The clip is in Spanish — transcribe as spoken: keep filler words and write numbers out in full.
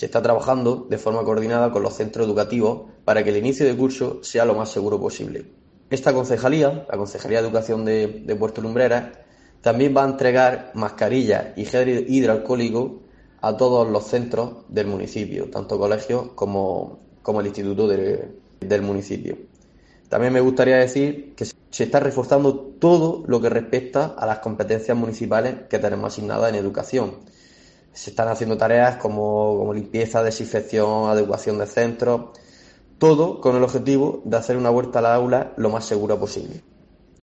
Se está trabajando de forma coordinada con los centros educativos para que el inicio de curso sea lo más seguro posible. Esta concejalía, la Concejalía de Educación de, de Puerto Lumbreras, también va a entregar mascarillas y gel hidroalcohólico a todos los centros del municipio, tanto colegios como, como el instituto de, del municipio. También me gustaría decir que se está reforzando todo lo que respecta a las competencias municipales que tenemos asignadas en educación. Se están haciendo tareas como, como limpieza, desinfección, adecuación de centros, todo con el objetivo de hacer una vuelta a la aula lo más segura posible.